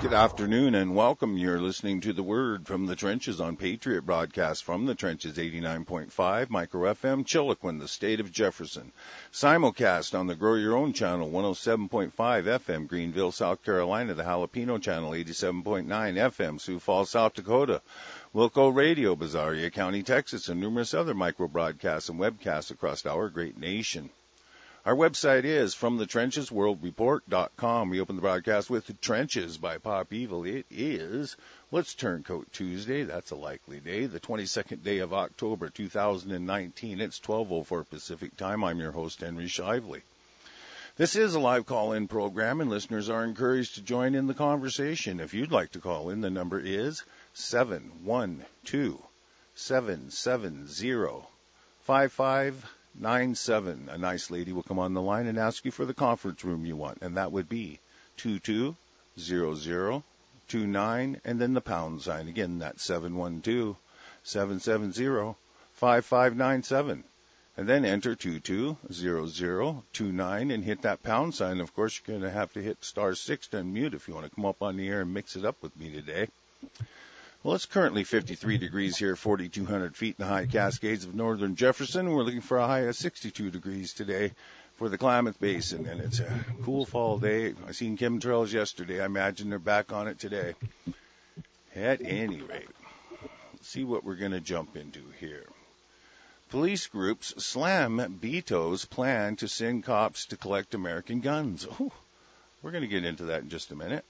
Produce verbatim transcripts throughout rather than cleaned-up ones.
Good afternoon and welcome. You're listening to The Word from the Trenches on Patriot Broadcast from the Trenches eighty-nine point five, Micro F M, Chiloquin, the state of Jefferson. Simulcast on the Grow Your Own channel, one oh seven point five F M, Greenville, South Carolina, the Jalapeno channel, eighty-seven point nine F M, Sioux Falls, South Dakota, Wilco Radio, Bazaria County, Texas, and numerous other micro broadcasts and webcasts across our great nation. Our website is from the trenches world report dot com. We open the broadcast with Trenches by Pop Evil. It is, let's Turncoat Tuesday. That's a likely day. The twenty-second day of October, two thousand nineteen. It's twelve oh four Pacific time. I'm your host, Henry Shively. This is a live call-in program, and listeners are encouraged to join in the conversation. If you'd like to call in, the number is seven one two, seven seven zero, five five nine seven. A nice lady will come on the line and ask you for the conference room you want, and that would be two two zero zero two nine and then the pound sign. Again, that's seven one two, seven seven zero, five five nine seven. And then enter two two zero zero two nine and hit that pound sign. Of course, you're going to have to hit star six to unmute if you want to come up on the air and mix it up with me today. Well, it's currently fifty-three degrees here, forty-two hundred feet in the high Cascades of northern Jefferson. We're looking for a high of sixty-two degrees today for the Klamath Basin, and it's a cool fall day. I seen chemtrails yesterday. I imagine they're back on it today. At any rate, let's see what we're going to jump into here. Police groups slam Beto's plan to send cops to collect American guns. Oh, we're going to get into that in just a minute.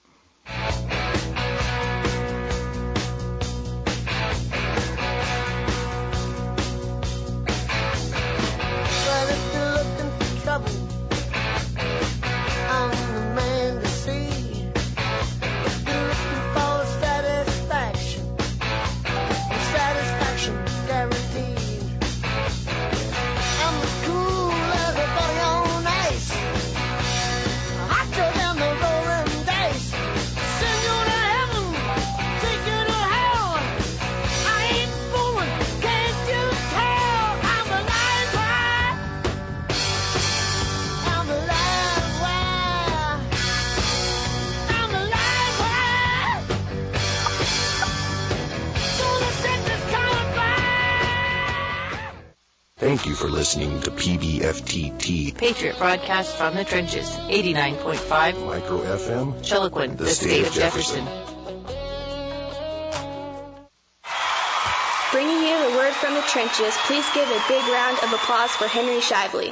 Thank you for listening to P B F T T, Patriot Broadcast from the Trenches, eighty-nine point five Micro F M, Chiloquin, the, the state, state of Jefferson. Jefferson. Bringing you the word from the trenches, please give a big round of applause for Henry Shively.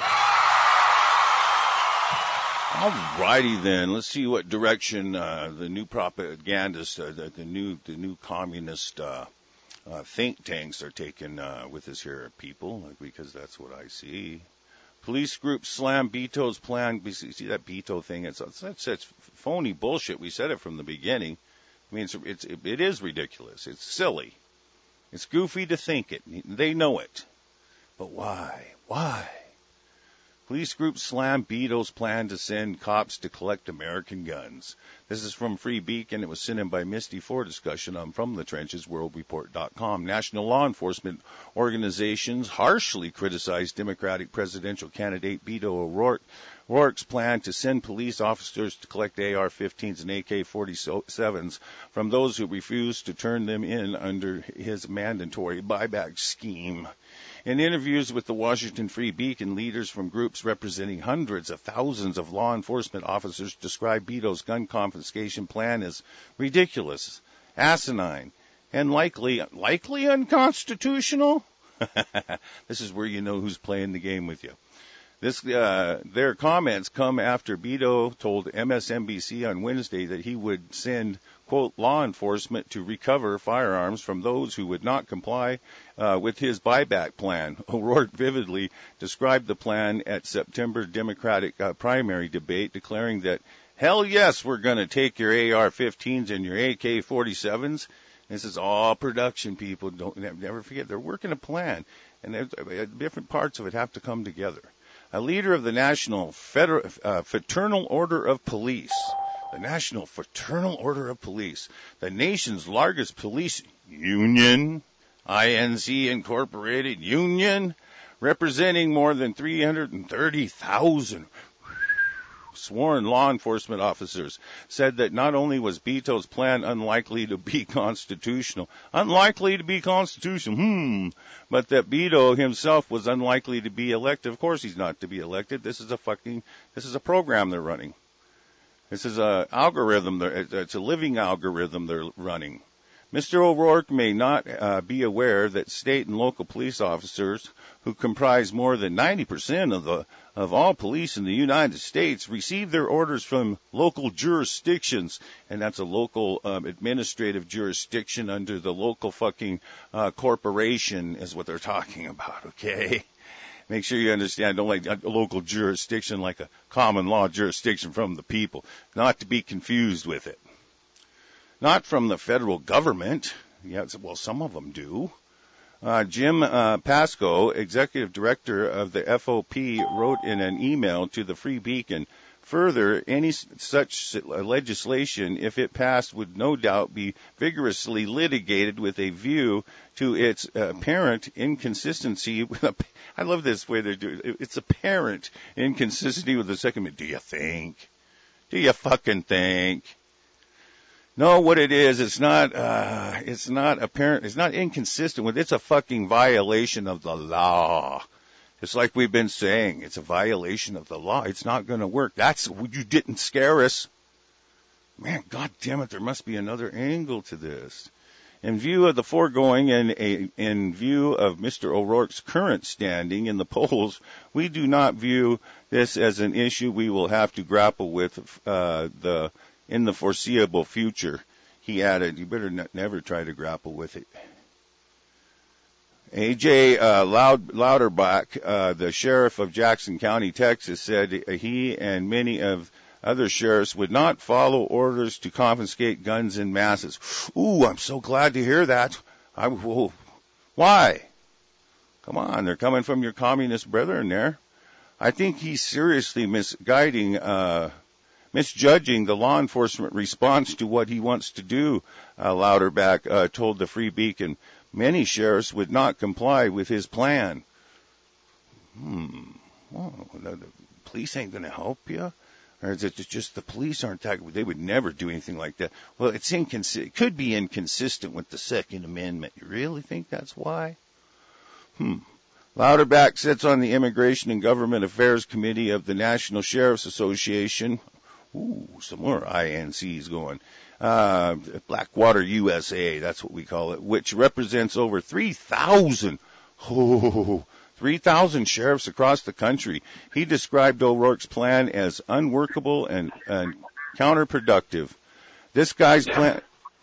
All righty then, let's see what direction uh, the new propagandists, uh, the, the new the new communist uh, Uh, think tanks are taking uh, with us here, people, because that's what I see. Police groups slam Beto's plan. You see that Beto thing? It's, it's, it's, it's phony bullshit. We said it from the beginning. I mean, it's, it's, it, it is ridiculous. It's silly. It's goofy to think it. They know it. But why? Why? Police groups slam Beto's plan to send cops to collect American guns. This is from Free Beacon. It was sent in by Misty for discussion on from the trenches world report dot com. National law enforcement organizations harshly criticized Democratic presidential candidate Beto O'Rourke, O'Rourke's plan to send police officers to collect A R fifteens and A K forty-sevens from those who refused to turn them in under his mandatory buyback scheme. In interviews with the Washington Free Beacon, leaders from groups representing hundreds of thousands of law enforcement officers described Beto's gun confiscation plan as ridiculous, asinine, and likely likely unconstitutional. This is where you know who's playing the game with you. This, uh, their comments come after Beto told M S N B C on Wednesday that he would send, quote, law enforcement to recover firearms from those who would not comply uh, with his buyback plan. O'Rourke vividly described the plan at September Democratic uh, primary debate, declaring that, hell yes, we're going to take your A R fifteens and your A K forty-sevens. This is all production, people. Don't never forget, they're working a plan, and uh, different parts of it have to come together. A leader of the National Feder- uh, Fraternal Order of Police, the National Fraternal Order of Police, the nation's largest police union, I N C Incorporated Union, representing more than three hundred thirty thousand sworn law enforcement officers said that not only was Beto's plan unlikely to be constitutional, unlikely to be constitutional, hmm, but that Beto himself was unlikely to be elected. Of course he's not to be elected. This is a fucking, this is a program they're running. This is a algorithm, it's a living algorithm they're running. Mister O'Rourke may not uh, be aware that state and local police officers, who comprise more than ninety percent of the of all police in the United States, receive their orders from local jurisdictions, and that's a local um, administrative jurisdiction under the local fucking uh, corporation is what they're talking about, okay? Make sure you understand, don't like a local jurisdiction like a common law jurisdiction from the people, not to be confused with it. Not from the federal government. Yeah, well, some of them do. Uh, Jim uh, Pasco, executive director of the F O P, wrote in an email to the Free Beacon, further, any such legislation, if it passed, would no doubt be vigorously litigated with a view to its apparent inconsistency. With a, I love this way they're doing it. It's apparent inconsistency with the Second. Do you think? Do you fucking think? No, what it is, it's not, uh, it's not apparent, it's not inconsistent with, it's a fucking violation of the law. It's like we've been saying, it's a violation of the law. It's not going to work. That's, you didn't scare us. Man, God damn it, there must be another angle to this. In view of the foregoing and a, in view of Mister O'Rourke's current standing in the polls, we do not view this as an issue we will have to grapple with, uh, the, in the foreseeable future. He added, you better n- never try to grapple with it. A J Uh, Loud, Louderback, uh, the sheriff of Jackson County, Texas, said he and many of other sheriffs would not follow orders to confiscate guns in masses. Ooh, I'm so glad to hear that. I will. Why? Come on, they're coming from your communist brethren there. I think he's seriously misguiding, uh, misjudging the law enforcement response to what he wants to do, uh, Louderback uh, told the Free Beacon. Many sheriffs would not comply with his plan. Hmm. Well, the police ain't going to help you? Or is it just the police aren't that good? They would never do anything like that. Well, it's inconsistent. It could be inconsistent with the Second Amendment. You really think that's why? Hmm. Louderback sits on the Immigration and Government Affairs Committee of the National Sheriff's Association. Ooh, some more I N Cs going. Uh, Blackwater U S A, that's what we call it, which represents over three thousand, oh, three thousand sheriffs across the country. He described O'Rourke's plan as unworkable and, and counterproductive. This guy's plan...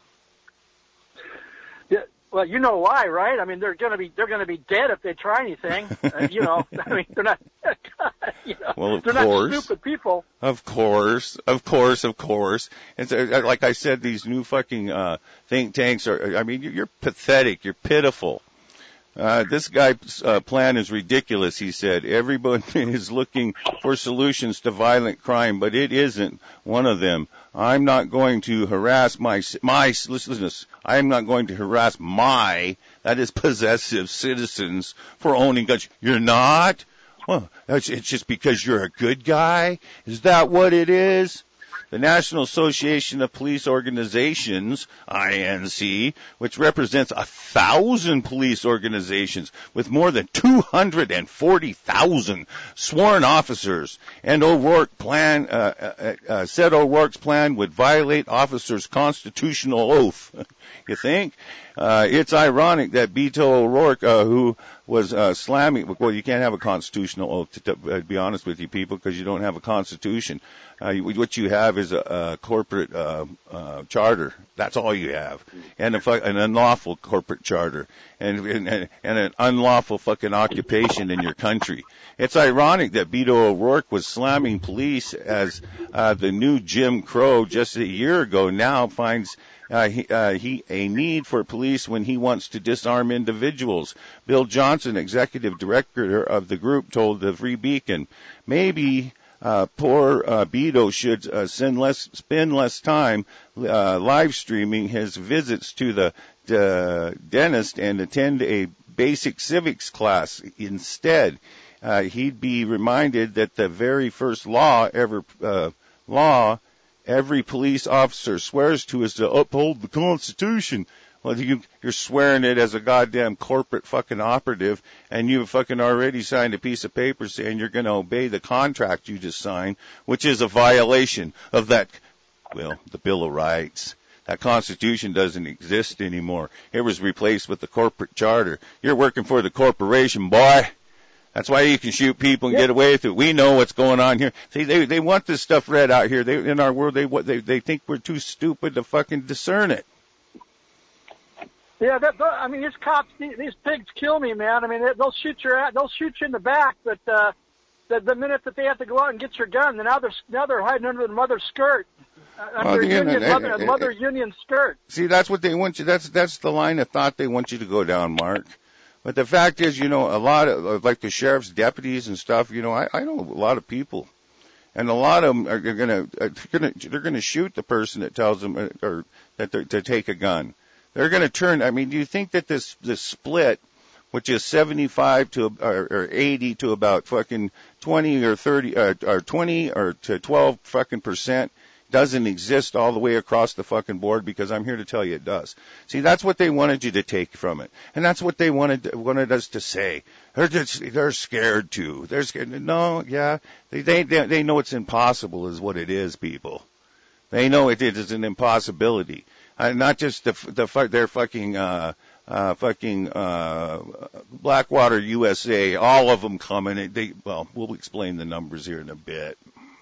Well, you know why, right? I mean, they're going to be they're going to be dead if they try anything. uh, you know, I mean, they're not. You know, well, of they're course, not stupid people. Of course, of course, of course. And so, like I said, these new fucking uh, think tanks are. I mean, you're pathetic. You're pitiful. Uh, this guy's uh, plan is ridiculous, he said. Everybody is looking for solutions to violent crime, but it isn't one of them. I'm not going to harass my, my, listen to this, I'm not going to harass my, that is possessive citizens for owning guns. You're not? Well, it's just because you're a good guy? Is that what it is? The National Association of Police Organizations, I N C, which represents a thousand police organizations with more than two hundred forty thousand sworn officers, and O'Rourke plan, uh, uh, uh, said O'Rourke's plan would violate officers' constitutional oath. You think? Uh, it's ironic that Beto O'Rourke, uh, who was uh, slamming, well, you can't have a constitutional oath, to, to uh, be honest with you people, because you don't have a constitution. Uh, you, what you have is a, a corporate uh, uh, charter. That's all you have, and a, an unlawful corporate charter, and, and and an unlawful fucking occupation in your country. It's ironic that Beto O'Rourke was slamming police as uh, the new Jim Crow just a year ago. Now finds uh, he, uh, he a need for police when he wants to disarm individuals. Bill Johnson, executive director of the group, told the Free Beacon, maybe. Uh, poor uh, Beto should uh, send less, spend less time uh, live streaming his visits to the uh, dentist and attend a basic civics class instead. uh, he'd be reminded that the very first law ever, uh, law every police officer swears to is to uphold the Constitution. Well, you, you're swearing it as a goddamn corporate fucking operative, and you've fucking already signed a piece of paper saying you're going to obey the contract you just signed, which is a violation of that, well, the Bill of Rights. That Constitution doesn't exist anymore. It was replaced with the corporate charter. You're working for the corporation, boy. That's why you can shoot people and yep. get away with it. We know what's going on here. See, they they want this stuff read out here. They in our world, they they they think we're too stupid to fucking discern it. Yeah, that, that, I mean, these cops, these, these pigs kill me, man. I mean, they, they'll shoot your, they'll shoot you in the back, but uh, the, the minute that they have to go out and get your gun, then now they're now they're hiding under the mother's skirt, uh, under well, union, uh, mother, uh, mother union skirt. See, that's what they want you. That's that's the line of thought they want you to go down, Mark. But the fact is, you know, a lot of like the sheriff's deputies and stuff. You know, I, I know a lot of people, and a lot of them are gonna uh, gonna they're gonna shoot the person that tells them uh, or that they're, to take a gun. They're going to turn. I mean, do you think that this this split, which is seventy-five to or, or eighty to about fucking twenty or thirty uh, or twenty or to twelve fucking percent, doesn't exist all the way across the fucking board? Because I'm here to tell you it does. See, that's what they wanted you to take from it, and that's what they wanted wanted us to say. They're just, they're scared too. They're scared. No, yeah, they they they know it's impossible, is what it is, people. They know it is an impossibility. Uh, not just the the their fucking uh uh fucking uh Blackwater U S A, all of them coming. They well, we'll explain the numbers here in a bit.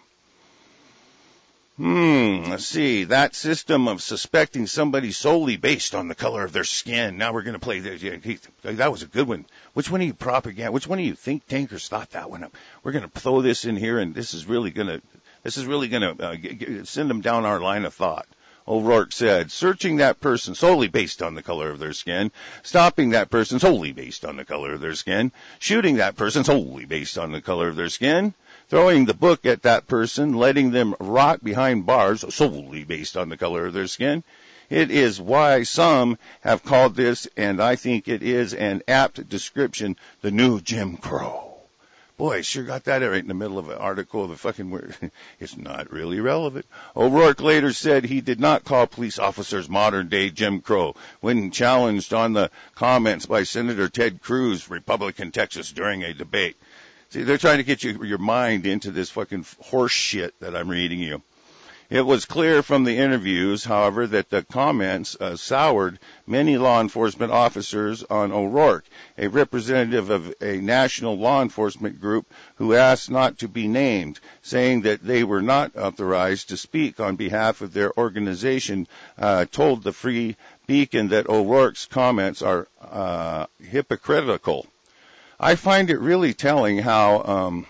Hmm. Let's see. That system of suspecting somebody solely based on the color of their skin. Now we're going to play this. Yeah, he, that was a good one. Which one of you propaganda? Which one of you think tankers thought that one up? We're going to throw this in here, and this is really going to this is really going to uh, g- g- send them down our line of thought. O'Rourke said, searching that person solely based on the color of their skin, stopping that person solely based on the color of their skin, shooting that person solely based on the color of their skin, throwing the book at that person, letting them rot behind bars solely based on the color of their skin. It is why some have called this, and I think it is an apt description, the new Jim Crow. Boy, sure got that right in the middle of an article of a fucking word. It's not really relevant. O'Rourke later said he did not call police officers modern-day Jim Crow when challenged on the comments by Senator Ted Cruz, Republican Texas, during a debate. See, they're trying to get you, your mind into this fucking horse shit that I'm reading you. It was clear from the interviews, however, that the comments uh, soured many law enforcement officers on O'Rourke, a representative of a national law enforcement group who asked not to be named, saying that they were not authorized to speak on behalf of their organization, uh, told the Free Beacon that O'Rourke's comments are uh, hypocritical. I find it really telling how... Um,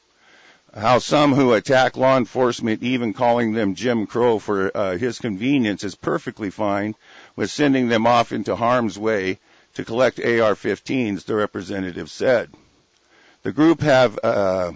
How some who attack law enforcement, even calling them Jim Crow for uh, his convenience, is perfectly fine with sending them off into harm's way to collect A R fifteens, the representative said. The group have uh,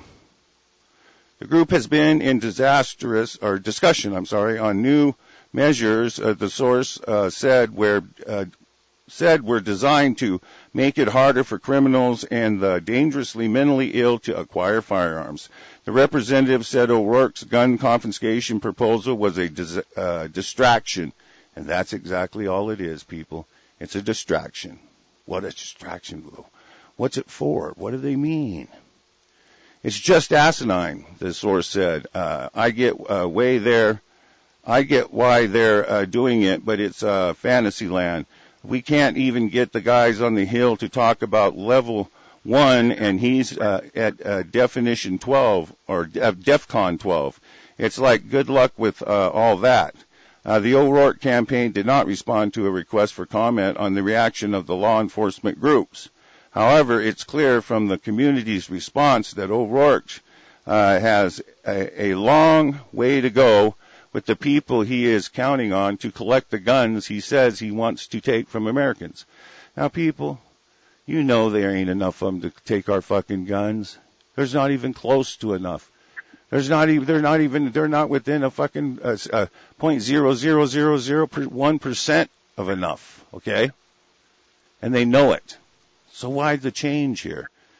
the group has been in disastrous or discussion, I'm sorry, on new measures. Uh, the source uh, said where. Uh, said were designed to make it harder for criminals and the dangerously mentally ill to acquire firearms. The representative said O'Rourke's gun confiscation proposal was a dis- uh, distraction, and that's exactly all it is, people. It's a distraction. What a distraction, though. What's it for? What do they mean? It's just asinine, the source said. Uh, I get uh, way there. I get why they're uh, doing it, but it's uh, fantasy land. We can't even get the guys on the Hill to talk about level one, and he's uh, at uh, definition twelve, or uh, DEFCON twelve. It's like good luck with uh, all that. Uh, the O'Rourke campaign did not respond to a request for comment on the reaction of the law enforcement groups. However, it's clear from the community's response that O'Rourke uh, has a, a long way to go with the people he is counting on to collect the guns he says he wants to take from Americans. Now, people, you know there ain't enough of them to take our fucking guns. There's not even close to enough. There's not even, they're not even, they're not within a fucking uh, uh, point zero zero zero zero one percent of enough, okay? And they know it. So why the change here?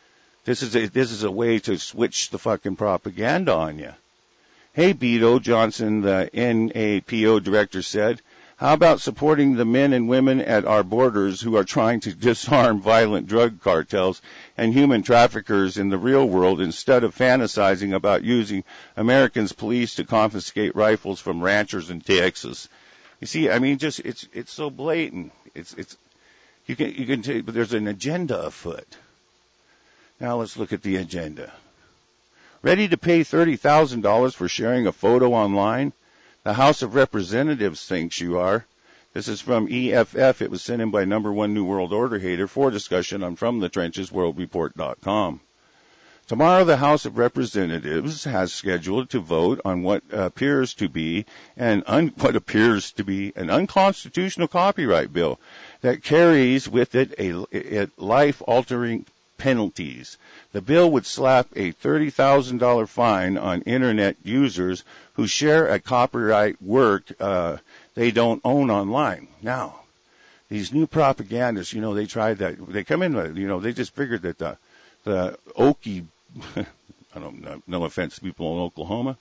This is a, this is a way to switch the fucking propaganda on you. Hey, Beto Johnson, the N A P O director, said, how about supporting the men and women at our borders who are trying to disarm violent drug cartels and human traffickers in the real world instead of fantasizing about using Americans' police to confiscate rifles from ranchers in Texas? You see, I mean, just it's it's so blatant. It's it's you can you can tell, but there's an agenda afoot. Now let's look at the agenda. Ready to pay thirty thousand dollars for sharing a photo online? The House of Representatives thinks you are. This is from E F F. It was sent in by number one New World Order hater for discussion on From the Trenches World Report dot com. Tomorrow, the House of Representatives has scheduled to vote on what appears to be an un- what appears to be an unconstitutional copyright bill that carries with it a, a life-altering penalties. The bill would slap a thirty thousand dollars fine on Internet users who share a copyright work uh, they don't own online. Now, these new propagandists, you know, they tried that. They come in, you know, they just figured that the the Okie, I don't know, no offense to people in Oklahoma,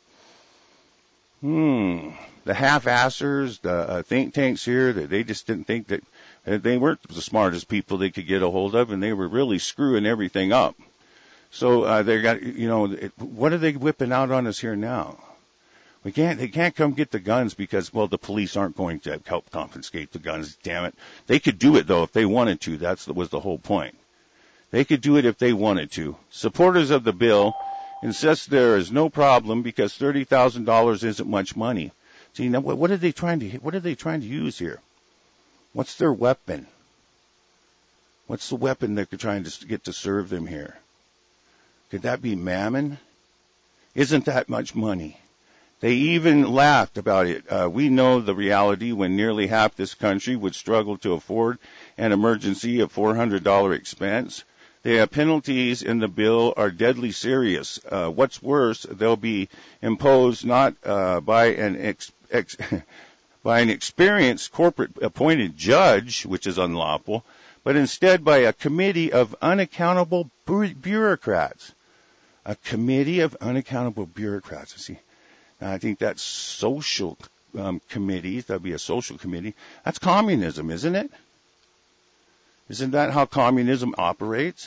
hmm, the half-assers, the uh, think tanks here, that they just didn't think that uh, they weren't the smartest people they could get a hold of, and they were really screwing everything up. So uh, they got, you know, it, what are they whipping out on us here now? We can't, they can't come get the guns because, well, the police aren't going to help confiscate the guns. Damn it! They could do it though if they wanted to. That's was the whole point. They could do it if they wanted to. Supporters of the bill insist there is no problem because thirty thousand dollars isn't much money. See, now what are they trying to what are they trying to use here? What's their weapon? What's the weapon they're trying to get to serve them here? Could that be mammon? Isn't that much money? They even laughed about it. Uh, we know the reality when nearly half this country would struggle to afford an emergency of four hundred dollars expense. The penalties in the bill are deadly serious. Uh, what's worse, they'll be imposed not uh, by an ex, ex, by an experienced corporate-appointed judge, which is unlawful, but instead by a committee of unaccountable bu- bureaucrats. A committee of unaccountable bureaucrats. See, I think that's social um, committees. That'd be a social committee. That's communism, isn't it? Isn't that how communism operates?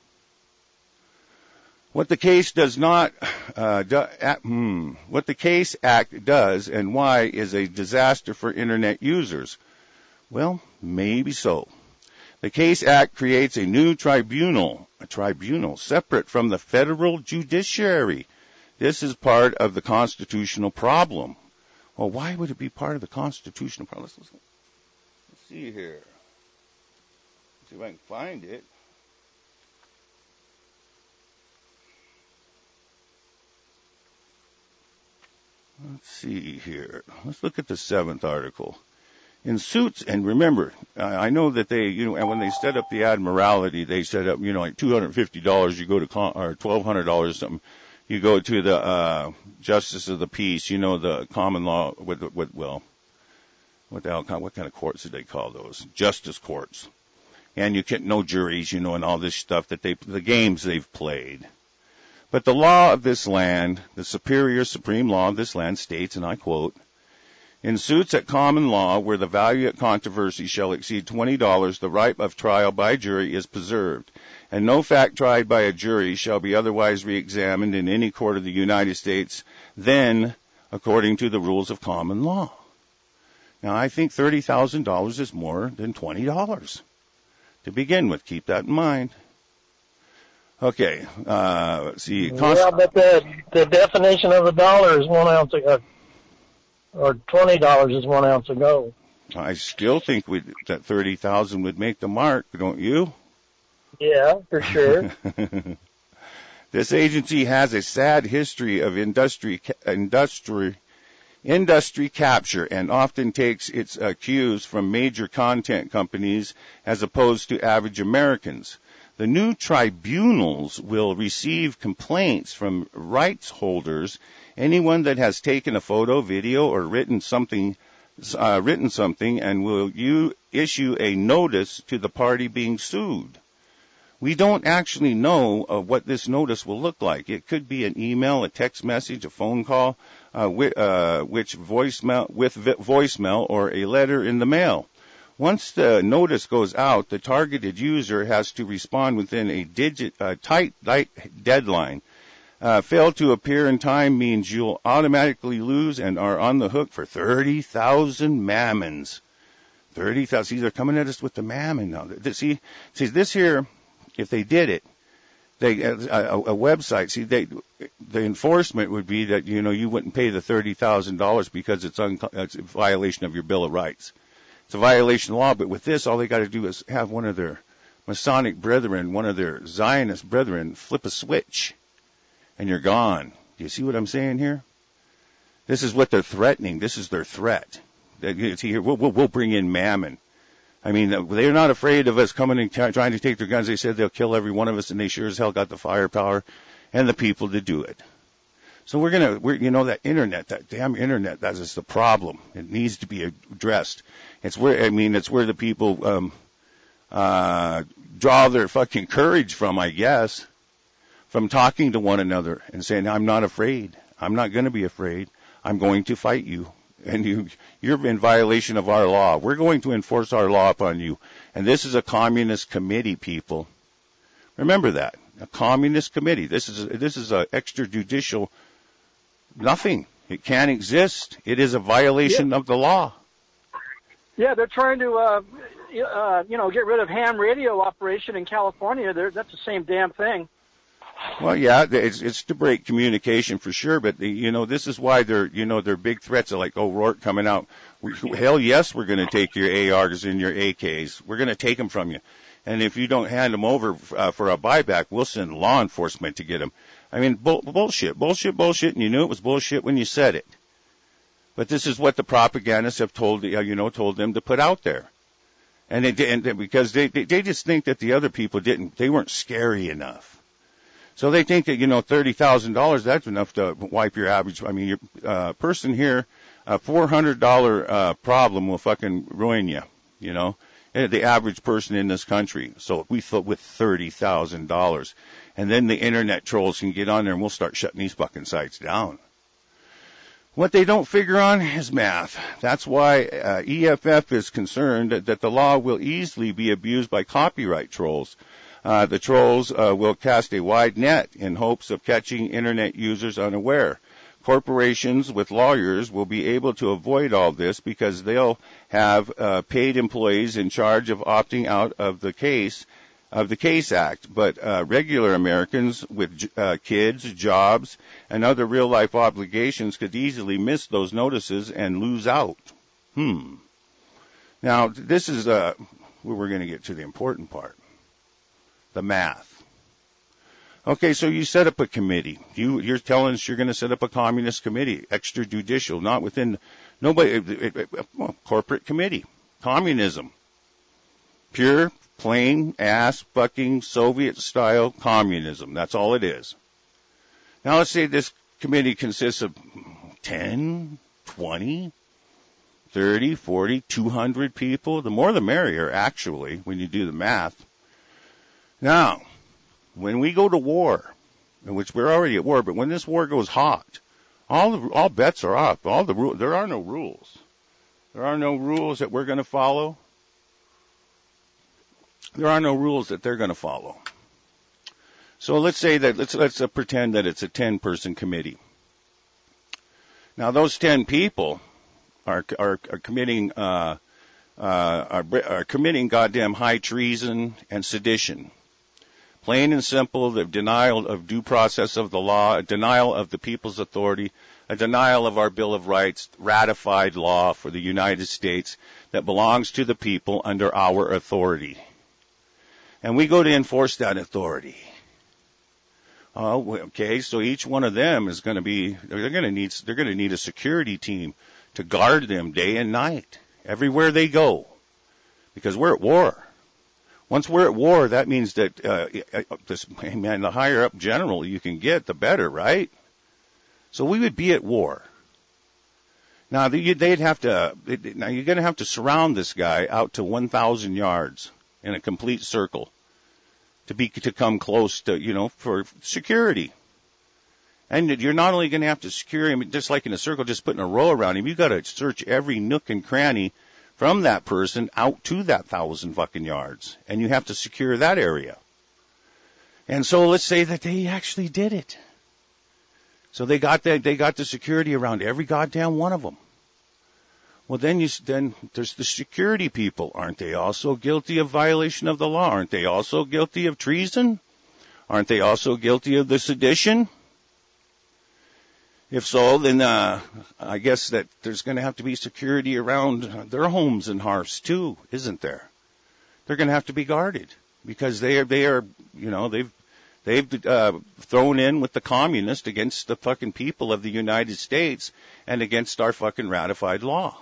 What the case does not, uh, do, uh, hmm, what the Case Act does and why is a disaster for Internet users. Well, maybe so. The Case Act creates a new tribunal, a tribunal separate from the federal judiciary. This is part of the constitutional problem. Well, why would it be part of the constitutional problem? Let's, let's, let's see here. Let's see if I can find it. Let's see here. Let's look at the seventh article. In suits, and remember, I know that they, you know, and when they set up the Admiralty, they set up, you know, like two hundred fifty dollars, you go to, con- or twelve hundred dollars or something, you go to the, uh, Justice of the Peace, you know, the common law, with, with, well, what the hell, what kind of courts do they call those? Justice courts. And you get no juries, you know, and all this stuff that they, the games they've played. But the law of this land, the superior supreme law of this land states, and I quote, in suits at common law where the value at controversy shall exceed twenty dollars, the right of trial by jury is preserved, and no fact tried by a jury shall be otherwise re-examined in any court of the United States than according to the rules of common law. Now, I think thirty thousand dollars is more than twenty dollars. To begin with, keep that in mind. Okay, uh, let's see. Const- yeah, but the, the definition of a dollar is one ounce of, or twenty dollars is one ounce of gold. I still think we, that thirty thousand would make the mark, don't you? Yeah, for sure. This agency has a sad history of industry, industry, industry capture and often takes its uh, cues from major content companies as opposed to average Americans. The new tribunals will receive complaints from rights holders, anyone that has taken a photo, video, or written something, uh, written something, and will you issue a notice to the party being sued. We don't actually know uh, what this notice will look like. It could be an email, a text message, a phone call, uh, wi- uh, which voicemail, with vi- voicemail, or a letter in the mail. Once the notice goes out, the targeted user has to respond within a digit, uh, tight, tight deadline. Uh, fail to appear in time means you'll automatically lose and are on the hook for thirty thousand mammons. thirty thousand. See, they're coming at us with the mammon now. See, see this here, if they did it, they a, a, a website. See, they the enforcement would be that you know you wouldn't pay the thirty thousand dollars because it's, un, it's a violation of your Bill of Rights. It's a violation of law. But with this, all they got to do is have one of their Masonic brethren, one of their Zionist brethren, flip a switch, and you're gone. Do you see what I'm saying here? This is what they're threatening. This is their threat. See here, we'll, we'll, we'll bring in mammon. I mean, they're not afraid of us coming and t- trying to take their guns. They said they'll kill every one of us, and they sure as hell got the firepower and the people to do it. So we're gonna, we're, you know, that internet, that damn internet, that is the problem. It needs to be addressed. It's where, I mean, it's where the people um, uh, draw their fucking courage from, I guess, from talking to one another and saying, "I'm not afraid. I'm not going to be afraid. I'm going to fight you." And you, you're in violation of our law. We're going to enforce our law upon you. And this is a communist committee, people. Remember that. A communist committee. This is, a, this is a extrajudicial nothing. It can't exist. It is a violation yeah. of the law. Yeah, they're trying to, uh, uh, you know, get rid of ham radio operation in California. They're, that's the same damn thing. Well, yeah, it's, it's to break communication for sure, but, the, you know, this is why they're, you know, they're big threats are like O'Rourke coming out. We, hell yes, we're going to take your A Rs and your A Ks. We're going to take them from you. And if you don't hand them over uh, for a buyback, we'll send law enforcement to get them. I mean, bull, bullshit, bullshit, bullshit, and you knew it was bullshit when you said it. But this is what the propagandists have told, you know, told them to put out there. And they, and because they, they, they just think that the other people didn't, they weren't scary enough. So they think that, you know, thirty thousand dollars, that's enough to wipe your average, I mean, your uh, person here, a four hundred dollars uh, problem will fucking ruin you, you know, the average person in this country. So we thought with thirty thousand dollars. And then the internet trolls can get on there and we'll start shutting these fucking sites down. What they don't figure on is math. That's why uh, E F F is concerned that, that the law will easily be abused by copyright trolls. Uh, the trolls uh, will cast a wide net in hopes of catching internet users unaware. Corporations with lawyers will be able to avoid all this because they'll have uh, paid employees in charge of opting out of the case of the Case Act. But uh, regular Americans with uh, kids, jobs, and other real-life obligations could easily miss those notices and lose out. Hmm. Now, this is uh, where we're going to get to the important part. The math. Okay, so you set up a committee. You, you're telling us you're going to set up a communist committee, extrajudicial, not within, nobody, it, it, it, well, corporate committee. Communism. Pure, plain, ass-fucking, Soviet-style communism. That's all it is. Now let's say this committee consists of ten, twenty, thirty, forty, two hundred people. The more the merrier, actually, when you do the math. Now, when we go to war, in which we're already at war, but when this war goes hot, all the, all bets are up. All the ru- there are no rules. There are no rules that we're going to follow. There are no rules that they're going to follow. So let's say that let's let's uh, pretend that it's a ten-person committee. Now those ten people are are, are committing uh, uh, are, are committing goddamn high treason and sedition. Plain and simple, the denial of due process of the law, a denial of the people's authority, a denial of our Bill of Rights, ratified law for the United States that belongs to the people under our authority. And we go to enforce that authority. Oh, okay, so each one of them is going to be, they're going to need, they're going to need a security team to guard them day and night, everywhere they go, because we're at war. Once we're at war, that means that, uh, this, man, the higher up general you can get, the better, right? So we would be at war. Now, they'd have to, now you're going to have to surround this guy out to one thousand yards in a complete circle. to be to come close to, you know, for security. And you're not only going to have to secure him just like in a circle, just putting a row around him. You've got to search every nook and cranny from that person out to that thousand fucking yards. And you have to secure that area. And so let's say that they actually did it. So they got the, they got the security around every goddamn one of them. Well, then you, then there's the security people. Aren't they also guilty of violation of the law? Aren't they also guilty of treason? Aren't they also guilty of the sedition? If so, then uh, I guess that there's going to have to be security around their homes and hearths too, isn't there? They're going to have to be guarded because they are, they are, you know, they've they've uh, thrown in with the communists against the fucking people of the United States and against our fucking ratified law.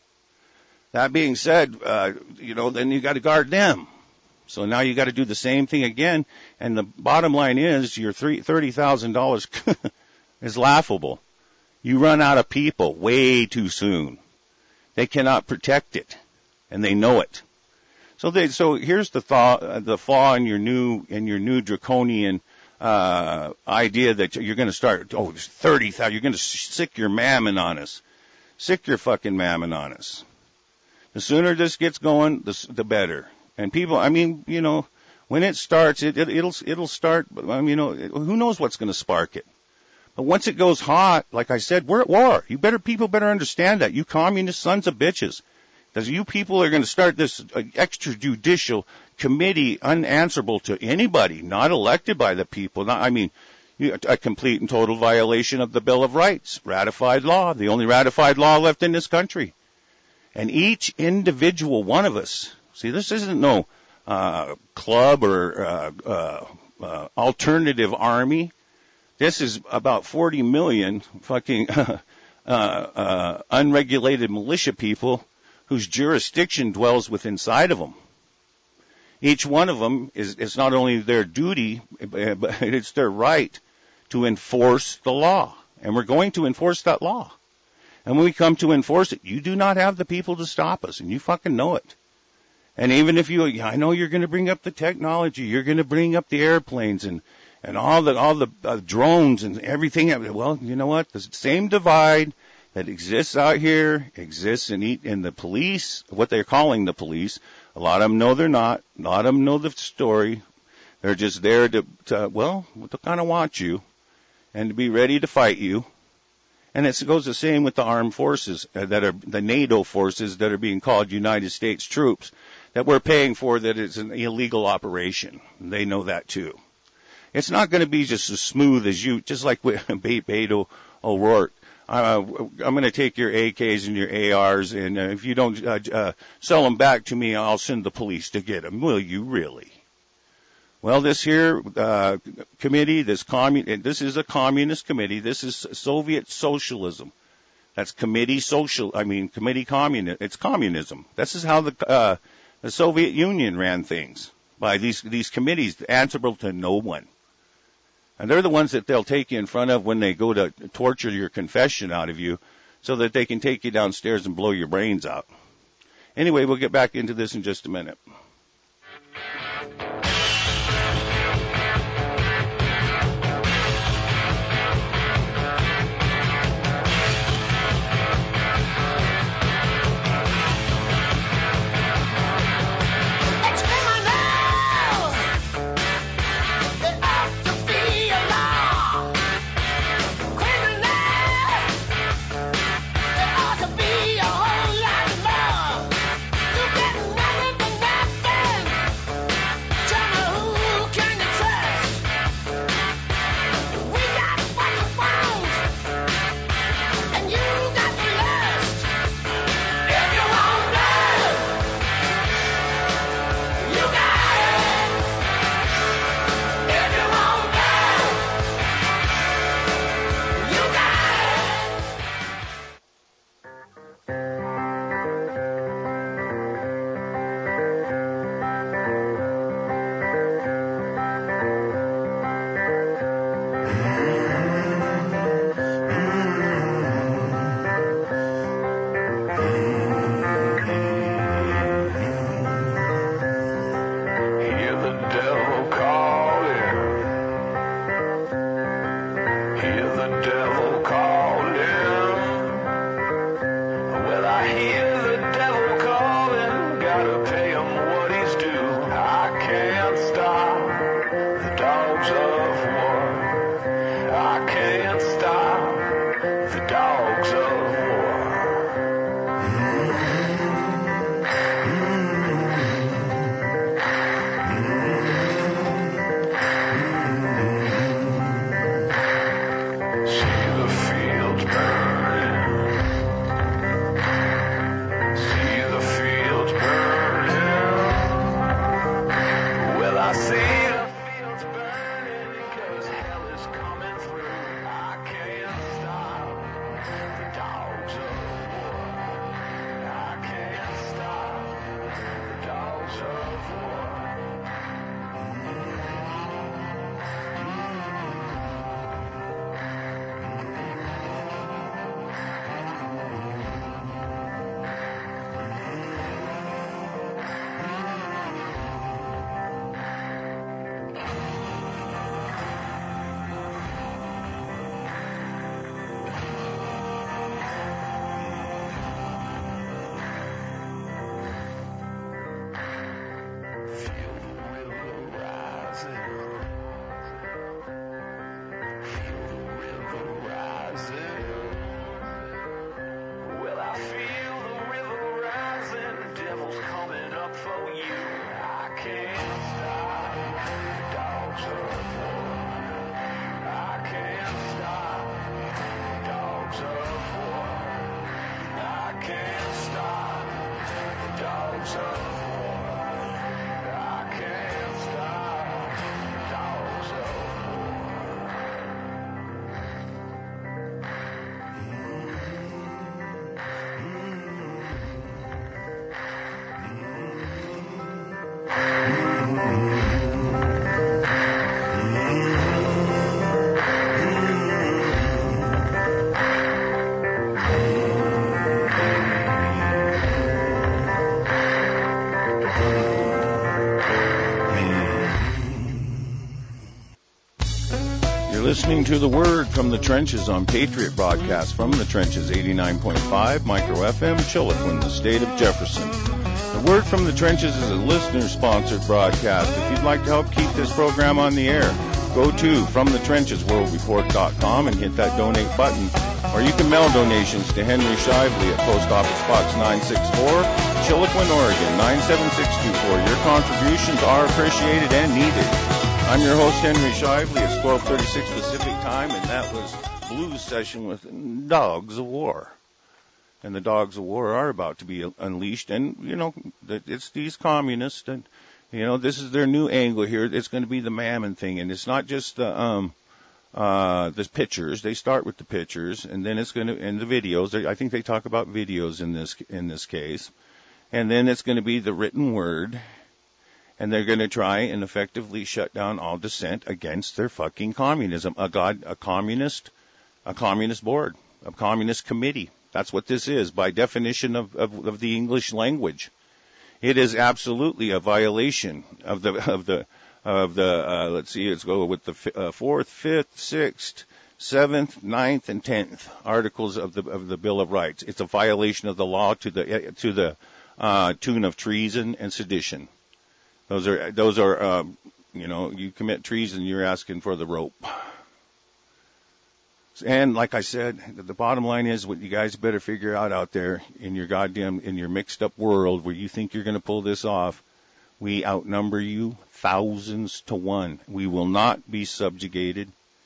That being said, uh, you know, then you got to guard them. So now you got to do the same thing again. And the bottom line is your three, thirty thousand dollars is laughable. You run out of people way too soon. They cannot protect it, and they know it. So they, so here's the thaw, uh, the flaw in your new in your new draconian uh, idea that you're going to start. Oh, thirty thousand. You're going to sick your mammon on us. Sick your fucking mammon on us. The sooner this gets going, the, the better. And people, I mean, you know, when it starts, it, it it'll it'll start. I mean, you know, it, who knows what's going to spark it? But once it goes hot, like I said, we're at war. You better, people better understand that. You communist sons of bitches. Because you people are going to start this uh, extrajudicial committee unanswerable to anybody, not elected by the people. Not, I mean, you, a complete and total violation of the Bill of Rights, ratified law, the only ratified law left in this country. And each individual one of us, see, this isn't no uh, club or uh, uh, uh, alternative army. This is about forty million fucking uh, uh, unregulated militia people whose jurisdiction dwells within inside of them. Each one of them is, it's not only their duty, but it's their right to enforce the law. And we're going to enforce that law. And when we come to enforce it, you do not have the people to stop us, and you fucking know it. And even if you, I know you're going to bring up the technology, you're going to bring up the airplanes and And all the all the uh, drones and everything. Well, you know what? The same divide that exists out here exists in in the police. What they're calling the police. A lot of them know they're not. A lot of them know the story. They're just there to, to well, to kind of watch you and to be ready to fight you. And it goes the same with the armed forces that are the NATO forces that are being called United States troops that we're paying for. That it's an illegal operation. They know that too. It's not going to be just as smooth as you, just like with Beto O'Rourke. Uh, I'm going to take your A Ks and your A Rs, and uh, if you don't uh, uh, sell them back to me, I'll send the police to get them. Will you really? Well, this here uh, committee, this commun, this is a communist committee. This is Soviet socialism. That's committee social. I mean, committee communism. It's communism. This is how the uh, the Soviet Union ran things, by these these committees answerable to no one. And they're the ones that they'll take you in front of when they go to torture your confession out of you so that they can take you downstairs and blow your brains out. Anyway, we'll get back into this in just a minute. Nothing but devil's coming up for you. I can't stop the dogs of war. I can't stop the dogs of war. I can't stop the dogs of war. I can't stop the dogs of war. Listening to the Word from the Trenches on Patriot Broadcast from the Trenches eighty-nine point five Micro F M, Chiloquin, the state of Jefferson. The Word from the Trenches is a listener-sponsored broadcast. If you'd like to help keep this program on the air, go to from the trenches world report dot com and hit that donate button. Or you can mail donations to Henry Shively at Post Office Box nine sixty-four, Chiloquin, Oregon nine seven six two four. Your contributions are appreciated and needed. I'm your host, Henry Shively. It's twelve thirty-six Pacific time, and that was Blues Session with Dogs of War. And the Dogs of War are about to be unleashed, and, you know, it's these communists, and, you know, this is their new angle here. It's going to be the Mammon thing, and it's not just the, um, uh, the pictures. They start with the pictures, and then it's going to, and the videos. I think they talk about videos in this, in this case. And then it's going to be the written word. And they're going to try and effectively shut down all dissent against their fucking communism. A god, a communist, a communist board, a communist committee. That's what this is by definition of, of, of the English language. It is absolutely a violation of the, of the, of the, uh, let's see, let's go with the uh, fourth, fifth, sixth, seventh, ninth, and tenth articles of the, of the Bill of Rights. It's a violation of the law to the, to the, uh, tune of treason and sedition. Those are, those are, um, you know, you commit treason, you're asking for the rope. And like I said, the bottom line is what you guys better figure out out there in your goddamn, in your mixed up world where you think you're going to pull this off. We outnumber you thousands to one. We will not be subjugated.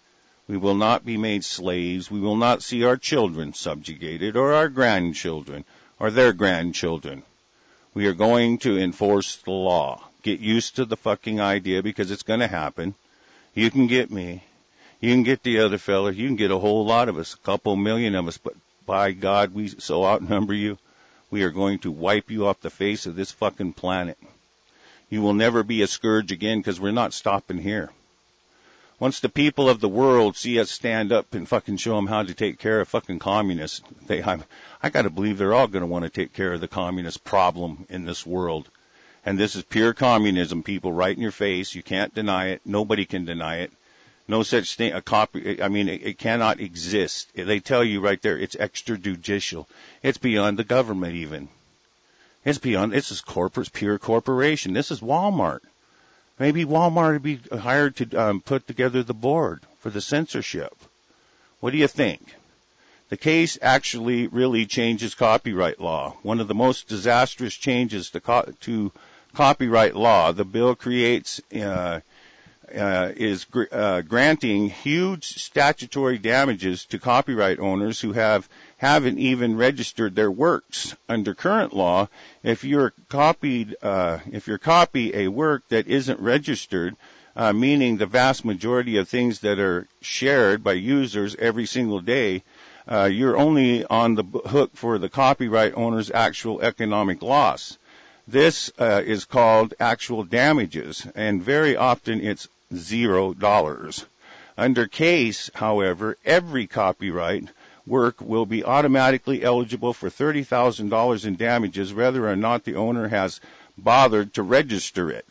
We will not be made slaves. We will not see our children subjugated or our grandchildren or their grandchildren. We are going to enforce the law. Get used to the fucking idea because it's going to happen. You can get me. You can get the other fella. You can get a whole lot of us, a couple million of us. But by God, we so outnumber you. We are going to wipe you off the face of this fucking planet. You will never be a scourge again because we're not stopping here. Once the people of the world see us stand up and fucking show them how to take care of fucking communists, they, I, I got to believe they're all going to want to take care of the communist problem in this world. And this is pure communism, people, right in your face. You can't deny it. Nobody can deny it. No such thing, a copy, I mean, it, it cannot exist. They tell you right there, it's extrajudicial. It's beyond the government even. It's beyond, this is corporate, pure corporation. This is Walmart. Maybe Walmart would be hired to um, put together the board for the censorship. What do you think? The case actually really changes copyright law. One of the most disastrous changes to, co- to copyright law. The bill creates, uh, uh, is gr- uh, granting huge statutory damages to copyright owners who have, haven't even registered their works. Under current law, if you're copied, uh, if you're copy a work that isn't registered, uh, meaning the vast majority of things that are shared by users every single day, uh, you're only on the hook for the copyright owner's actual economic loss. This uh, is called actual damages, and very often it's zero dollars. Under case, however, every copyright work will be automatically eligible for thirty thousand dollars in damages, whether or not the owner has bothered to register it.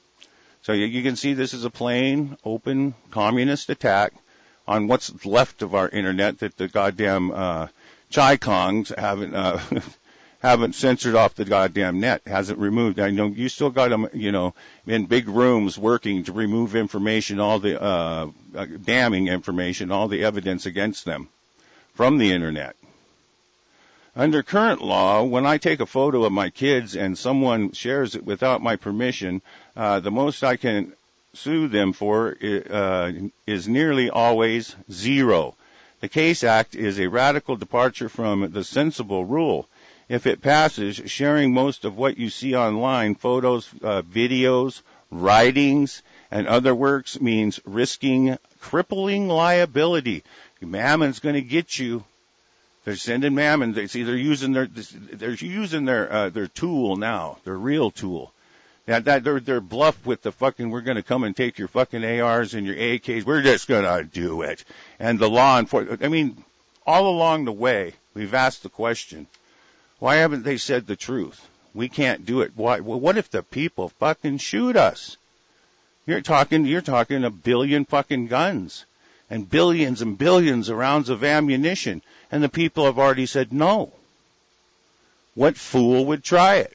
So you can see this is a plain, open, communist attack on what's left of our internet that the goddamn uh, Chi-Kongs haven't uh, haven't censored off the goddamn net, hasn't removed. I know you still got them, you know, in big rooms working to remove information, all the uh, damning information, all the evidence against them from the internet. Under current law, when I take a photo of my kids and someone shares it without my permission, uh, the most I can sue them for uh, is nearly always zero. The Case Act is a radical departure from the sensible rule. If it passes, sharing most of what you see online, photos, uh, videos, writings, and other works means risking crippling liability. Mammon's going to get you. They're sending Mammon. They see they're using their they're using their uh, their tool now, their real tool. That that they're they're bluff with the fucking. We're going to come and take your fucking A Rs and your A Ks. We're just going to do it. And the law enforcement. I mean, all along the way, we've asked the question: why haven't they said the truth? We can't do it. Why? Well, what if the people fucking shoot us? You're talking. You're talking a billion fucking guns. And billions and billions of rounds of ammunition, and the people have already said no. What fool would try it?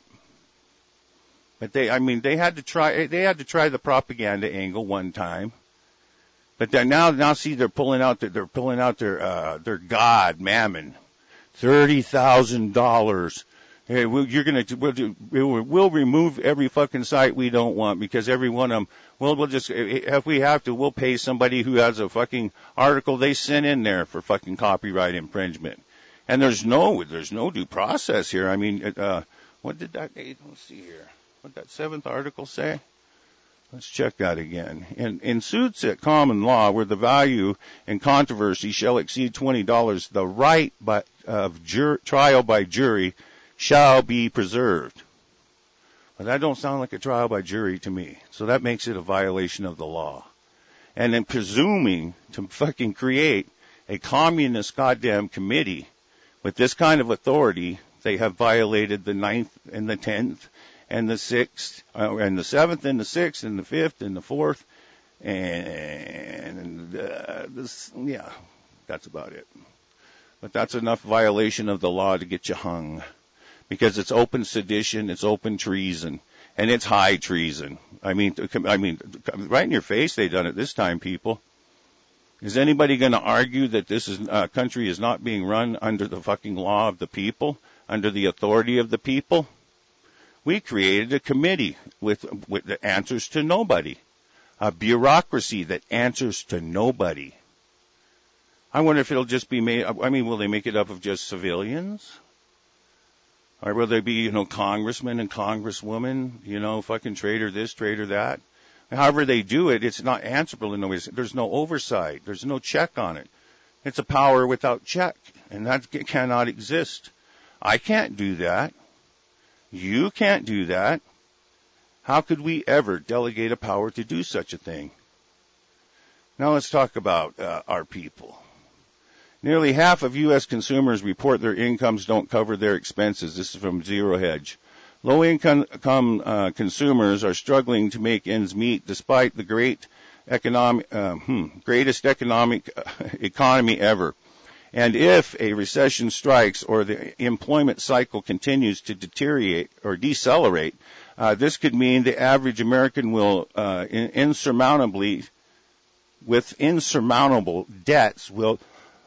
But they, I mean, they had to try. They had to try the propaganda angle one time. But then now, now see, they're pulling out. Their, they're pulling out their uh, their god Mammon, thirty thousand dollars. Hey, we'll, you're gonna we'll, do, we'll we'll remove every fucking site we don't want because every one of them. Well, we'll just if we have to, we'll pay somebody who has a fucking article they sent in there for fucking copyright infringement. And there's no there's no due process here. I mean, uh, what did that? Let's see here. What did that seventh article say? Let's check that again. In, in suits at common law, where the value in controversy shall exceed twenty dollars, the right by, of jur, trial by jury shall be preserved. Well, that don't sound like a trial by jury to me. So that makes it a violation of the law. And then presuming to fucking create a communist goddamn committee with this kind of authority, they have violated the ninth and the tenth and the sixth, uh, and the seventh and the sixth and the fifth and the fourth. And uh, this, yeah, that's about it. But that's enough violation of the law to get you hung. Because it's open sedition, it's open treason, and it's high treason. I mean, I mean, right in your face they done it this time, people. Is anybody going to argue that this is, uh, country is not being run under the fucking law of the people, under the authority of the people? We created a committee with, with the answers to nobody, a bureaucracy that answers to nobody. I wonder if it'll just be made. I mean, will they make it up of just civilians? Or will there be, you know, congressmen and congresswomen, you know, fucking trader this, trader that? However they do it, it's not answerable in no way. There's no oversight. There's no check on it. It's a power without check, and that cannot exist. I can't do that. You can't do that. How could we ever delegate a power to do such a thing? Now let's talk about uh, our people. Nearly half of U S consumers report their incomes don't cover their expenses. This is from Zero Hedge. Low-income uh, consumers are struggling to make ends meet despite the great economic, uh, hmm, greatest economic uh, economy ever. And if a recession strikes or the employment cycle continues to deteriorate or decelerate, uh, this could mean the average American will uh, in, insurmountably, with insurmountable debts, will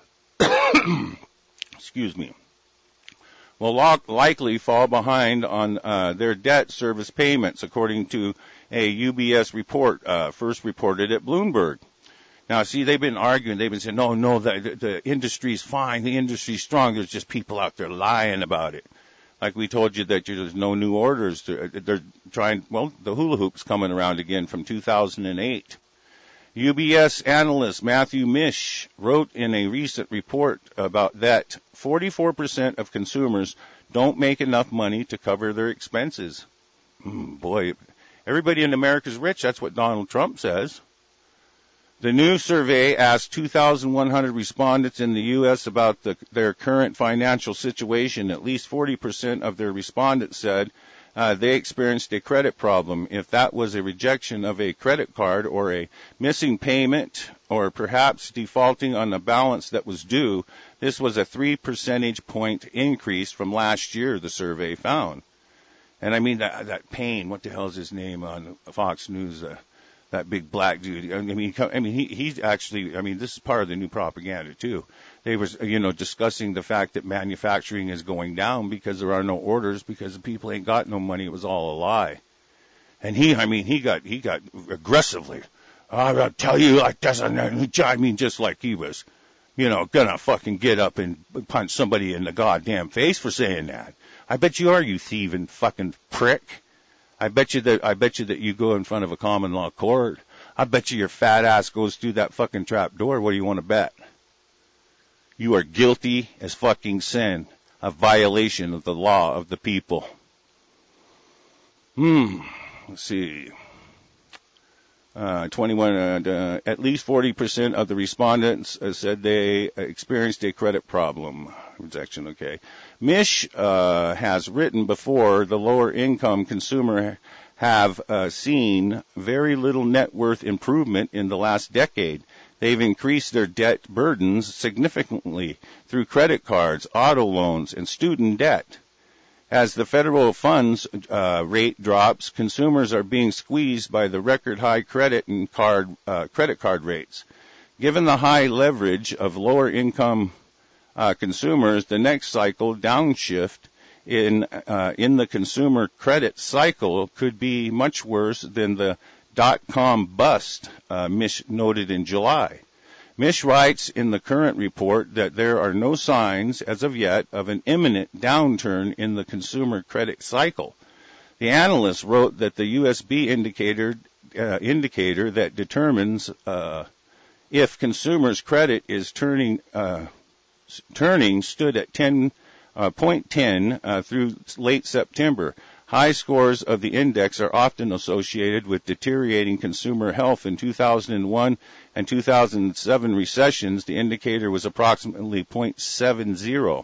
excuse me, will likely fall behind on uh, their debt service payments, according to a U B S report uh, first reported at Bloomberg. Now, see, they've been arguing. They've been saying, no, no, the, the, the industry's fine. The industry's strong. There's just people out there lying about it. Like we told you that there's no new orders. They're trying, well, the hula hoop's coming around again from two thousand eight. U B S analyst Matthew Mish wrote in a recent report about that forty-four percent of consumers don't make enough money to cover their expenses. Mm, boy, everybody in America is rich. That's what Donald Trump says. The new survey asked two thousand one hundred respondents in the U S about the, their current financial situation. At least forty percent of their respondents said uh, they experienced a credit problem. If that was a rejection of a credit card or a missing payment or perhaps defaulting on the balance that was due, this was a three percentage point increase from last year, the survey found. And I mean, that, that Payne, what the hell is his name on Fox News? Uh, that big black dude. I mean, I mean, he, he's actually, I mean, this is part of the new propaganda too. They was, you know, discussing the fact that manufacturing is going down because there are no orders because the people ain't got no money. It was all a lie. And he, I mean, he got, he got aggressively, I'll tell you like this, and I mean, just like he was, you know, gonna fucking get up and punch somebody in the goddamn face for saying that. I bet you are, you thieving fucking prick. I bet you that I bet you that you go in front of a common law court. I bet you your fat ass goes through that fucking trap door. What do you want to bet? You are guilty as fucking sin, a violation of the law of the people. Hmm. Let's see. Uh, twenty-one. Uh, uh, at least forty percent of the respondents uh, said they experienced a credit problem. Rejection. Okay. Mish uh, has written before the lower income consumer have uh, seen very little net worth improvement in the last decade. They've increased their debt burdens significantly through credit cards, auto loans, and student debt. As the federal funds uh, rate drops, consumers are being squeezed by the record high credit and card uh, credit card rates. Given the high leverage of lower income uh, consumers, the next cycle downshift in uh, in the consumer credit cycle could be much worse than the dot-com bust, uh, Mish noted in July. Mish writes in the current report that there are no signs, as of yet, of an imminent downturn in the consumer credit cycle. The analyst wrote that the U S B indicator uh, indicator that determines uh, if consumers' credit is turning uh, turning stood at ten point one zero uh, through late September. High scores of the index are often associated with deteriorating consumer health. In two thousand one and two thousand seven recessions, the indicator was approximately zero point seven zero.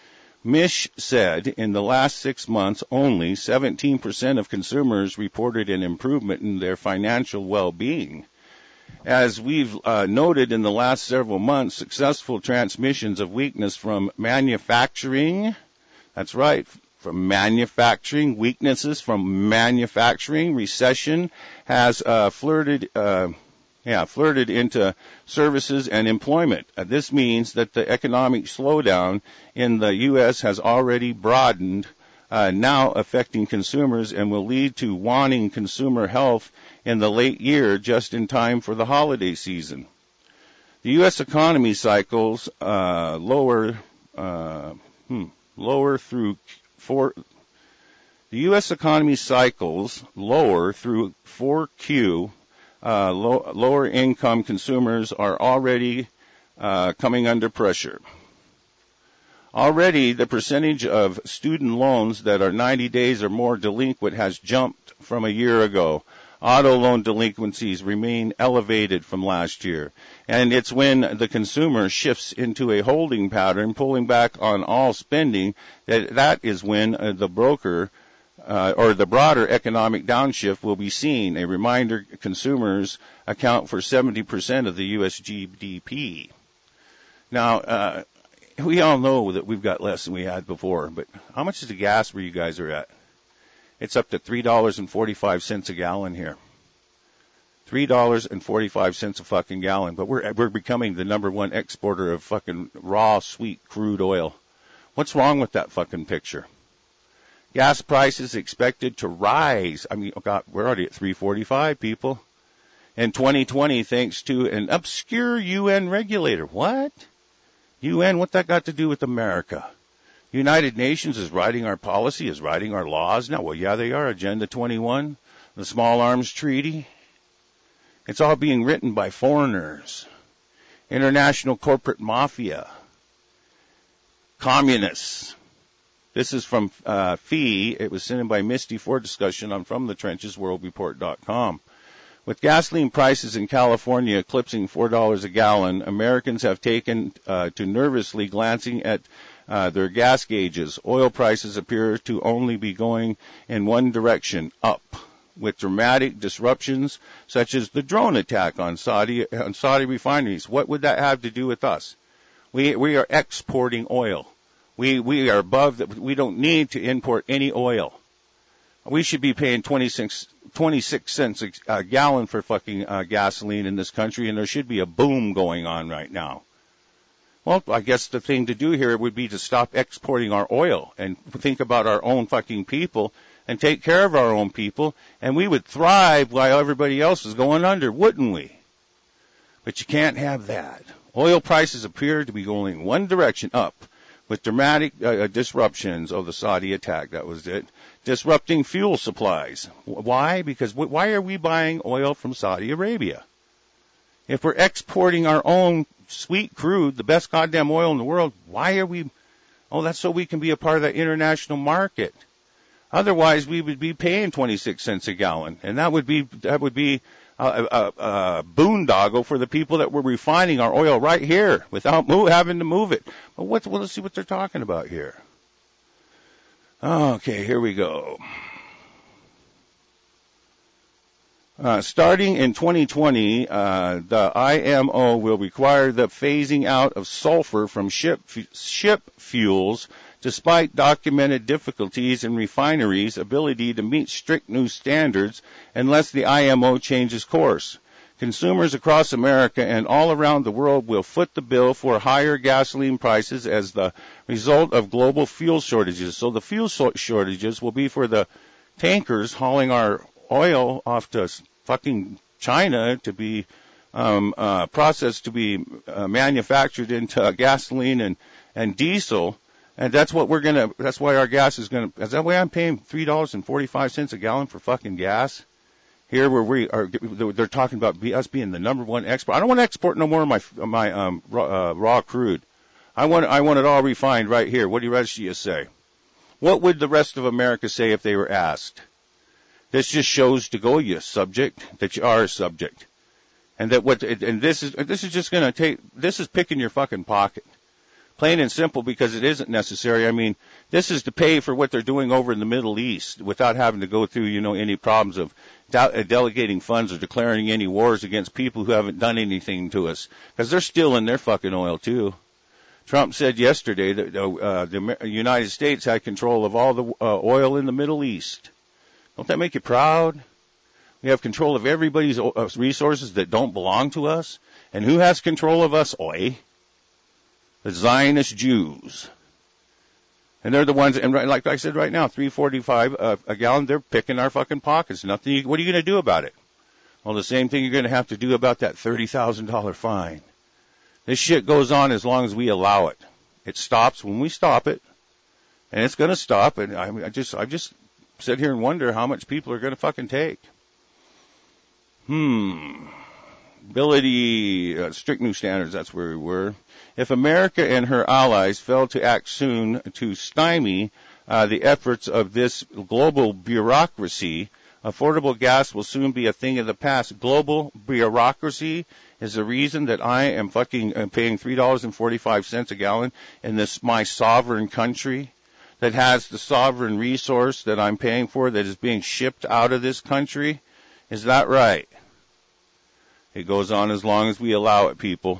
Mish said in the last six months, only seventeen percent of consumers reported an improvement in their financial well-being. As we've uh, noted in the last several months, successful transmissions of weakness from manufacturing, that's right, from manufacturing, weaknesses from manufacturing, recession has uh, flirted, uh, yeah, flirted into services and employment. Uh, this means that the economic slowdown in the U S has already broadened, uh, now affecting consumers and will lead to waning consumer health in the late year, just in time for the holiday season. The U S economy cycles uh, lower, uh, hmm, lower through. For the U S economy cycles lower through four Q, uh, low, lower income consumers are already uh, coming under pressure. Already, the percentage of student loans that are ninety days or more delinquent has jumped from a year ago. Auto loan delinquencies remain elevated from last year. And it's when the consumer shifts into a holding pattern, pulling back on all spending, that that is when uh, the broker uh, or the broader economic downshift will be seen. A reminder, consumers account for seventy percent of the U S G D P. Now, uh, we all know that we've got less than we had before, but how much is the gas where you guys are at? It's up to three dollars and forty-five cents a gallon here. three dollars and forty-five cents a fucking gallon. But we're we're becoming the number one exporter of fucking raw, sweet crude oil. What's wrong with that fucking picture? Gas prices expected to rise. I mean, oh God, we're already at three forty-five, people. In twenty twenty, thanks to an obscure U N regulator. What? U N, what that got to do with America? United Nations is writing our policy, is writing our laws now. Well, yeah, they are. Agenda twenty-one, the Small Arms Treaty. It's all being written by foreigners. International corporate mafia. Communists. This is from uh, F E E. It was sent in by Misty for discussion on from the trenches world report dot com. With gasoline prices in California eclipsing four dollars a gallon, Americans have taken uh, to nervously glancing at Uh, their gas gauges. Oil prices appear to only be going in one direction, up, with dramatic disruptions such as the drone attack on Saudi on Saudi refineries. What would that have to do with us? We we are exporting oil. We we are above that. We don't need to import any oil. We should be paying twenty-six twenty-six cents a, a gallon for fucking uh, gasoline in this country, and there should be a boom going on right now. Well, I guess the thing to do here would be to stop exporting our oil and think about our own fucking people and take care of our own people, and we would thrive while everybody else is going under, wouldn't we? But you can't have that. Oil prices appear to be going in one direction, up, with dramatic uh, disruptions of the Saudi attack. That was it. Disrupting fuel supplies. Why? Because w- why are we buying oil from Saudi Arabia? If we're exporting our own sweet crude, the best goddamn oil in the world, why are we? Oh, that's so we can be a part of that international market. Otherwise, we would be paying twenty-six cents a gallon, and that would be that would be a, a, a boondoggle for the people that were refining our oil right here without move, having to move it. But what's, well, let's see what they're talking about here. Okay, here we go. Uh, starting in twenty twenty, uh, the I M O will require the phasing out of sulfur from ship ship fuels, despite documented difficulties in refineries' ability to meet strict new standards unless the I M O changes course. Consumers across America and all around the world will foot the bill for higher gasoline prices as the result of global fuel shortages. So the fuel shortages will be for the tankers hauling our oil off to fucking China to be um, uh, processed to be uh, manufactured into gasoline and, and diesel. And that's what we're going to, that's why our gas is going to, is that why I'm paying three dollars and forty-five cents a gallon for fucking gas? Here where we are, they're talking about us being the number one export. I don't want to export no more of my, my um, raw, uh, raw crude. I want, I want it all refined right here. What do you rest of you say? What would the rest of America say if they were asked? This just shows to go, you subject, that you are a subject. And that what, and this is, this is just going to take, this is picking your fucking pocket. Plain and simple, because it isn't necessary. I mean, this is to pay for what they're doing over in the Middle East without having to go through, you know, any problems of de- delegating funds or declaring any wars against people who haven't done anything to us. Because they're stealing their fucking oil, too. Trump said yesterday that uh, the United States had control of all the uh, oil in the Middle East. Don't that make you proud? We have control of everybody's resources that don't belong to us. And who has control of us? Oi. The Zionist Jews. And they're the ones, and right, like I said right now, three forty-five uh, a gallon, they're picking our fucking pockets. Nothing. You, what are you going to do about it? Well, the same thing you're going to have to do about that thirty thousand dollars fine. This shit goes on as long as we allow it. It stops when we stop it. And it's going to stop. And I, I just, I just sit here and wonder how much people are going to fucking take. Hmm. Ability, uh, strict new standards, that's where we were. If America and her allies fail to act soon to stymie uh, the efforts of this global bureaucracy, affordable gas will soon be a thing of the past. Global bureaucracy is the reason that I am fucking uh, paying three dollars and forty-five cents a gallon in this, my sovereign country that has the sovereign resource that I'm paying for that is being shipped out of this country. Is that right? It goes on as long as we allow it, people.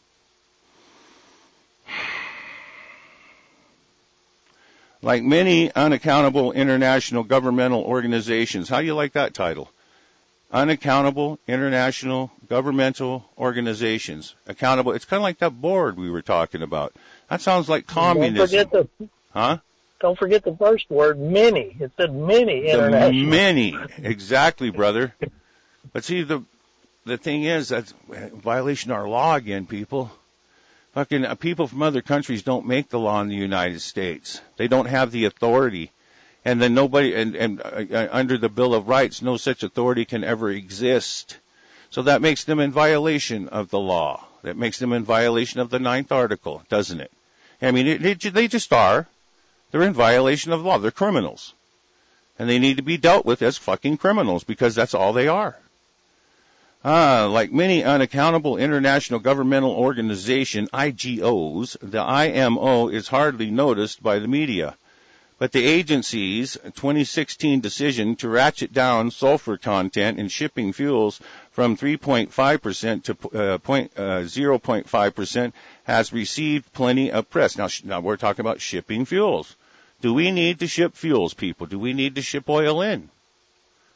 Like many unaccountable international governmental organizations. How do you like that title? Unaccountable international governmental organizations. Accountable. It's kind of like that board we were talking about. That sounds like communism. Don't forget the, huh? Don't forget the first word, many. It said many international. The many. Exactly, brother. But see, the the thing is, that's a violation of our law again, people. Fucking uh, people from other countries don't make the law in the United States. They don't have the authority. And then nobody, and, and uh, under the Bill of Rights, no such authority can ever exist. So that makes them in violation of the law. That makes them in violation of the Ninth Article, doesn't it? I mean, it, it, they just are. They're in violation of the law. They're criminals. And they need to be dealt with as fucking criminals because that's all they are. Ah, like many unaccountable international governmental organization, I G Os, the I M O is hardly noticed by the media. But the agency's twenty sixteen decision to ratchet down sulfur content in shipping fuels from three point five percent to uh, point, uh, zero point five percent has received plenty of press. Now, sh- now we're talking about shipping fuels. Do we need to ship fuels, people? Do we need to ship oil in?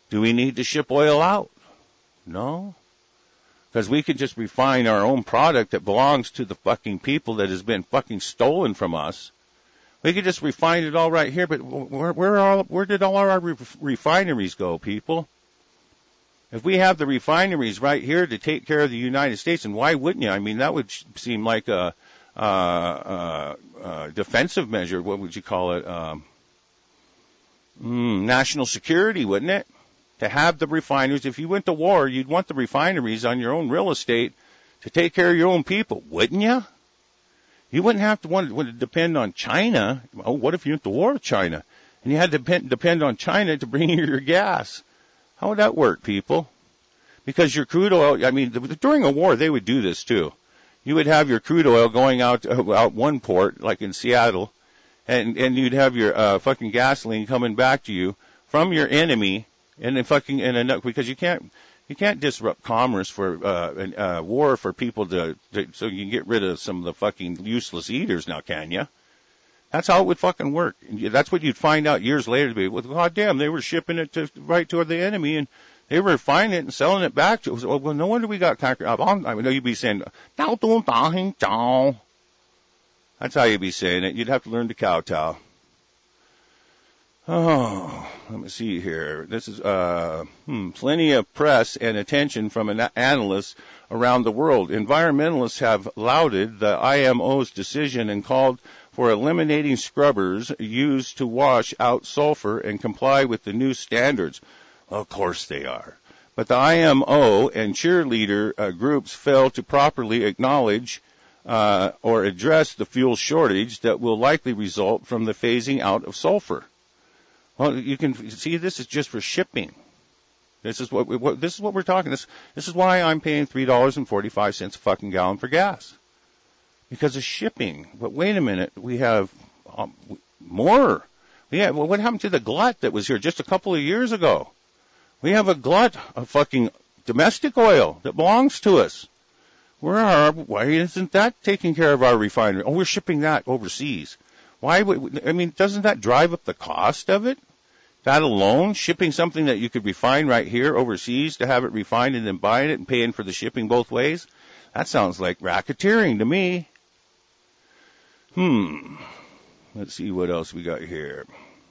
Do we need to ship oil out? No. Because we could just refine our own product that belongs to the fucking people that has been fucking stolen from us. We could just refine it all right here, but where, where, all, where did all our re- refineries go, people? If we have the refineries right here to take care of the United States, and why wouldn't you? I mean, that would seem like a, uh, uh, uh, defensive measure. What would you call it? Um, mm, national security, wouldn't it? To have the refineries. If you went to war, you'd want the refineries on your own real estate to take care of your own people, wouldn't you? You wouldn't have to want to depend on China. Oh, what if you went to war with China and you had to depend, depend on China to bring you your gas? How would that work, people? Because your crude oil, I mean, during a war, they would do this too. You would have your crude oil going out, out one port, like in Seattle, and, and you'd have your, uh, fucking gasoline coming back to you from your enemy, and then fucking, and a, because you can't, you can't disrupt commerce for, uh, an, uh, war for people to, to, so you can get rid of some of the fucking useless eaters now, can you? That's how it would fucking work. That's what you'd find out years later to be, well, God damn, they were shipping it to, right toward the enemy, and they were refining it and selling it back to us. Well, no wonder we got conquered. I know you'd be saying, that's how you'd be saying it. You'd have to learn to kowtow. Oh, let me see here. This is, uh, hmm, plenty of press and attention from an analysts around the world. Environmentalists have lauded the I M O's decision and called for eliminating scrubbers used to wash out sulfur and comply with the new standards. Of course they are. But the I M O and cheerleader uh, groups fail to properly acknowledge uh, or address the fuel shortage that will likely result from the phasing out of sulfur. Well, you can see this is just for shipping. This is what, we, what this is what we're talking. This this is why I'm paying three dollars and forty five cents a fucking gallon for gas, because of shipping. But wait a minute, we have um, more. Yeah, well, what happened to the glut that was here just a couple of years ago? We have a glut of fucking domestic oil that belongs to us. Where are? Why isn't that taking care of our refinery? Oh, we're shipping that overseas. Why would, I mean, doesn't that drive up the cost of it? That alone, shipping something that you could refine right here overseas to have it refined and then buying it and paying for the shipping both ways? That sounds like racketeering to me. Hmm. Let's see what else we got here.